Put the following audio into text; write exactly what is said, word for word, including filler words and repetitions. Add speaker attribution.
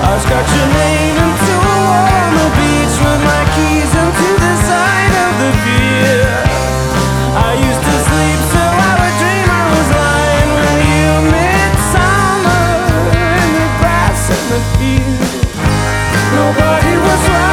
Speaker 1: I scratch your name into a wall on the beach with my keys into the side of the pier. I used to sleep so I would dream I was lying with you midsummer in the grass in the field. Nobody was right.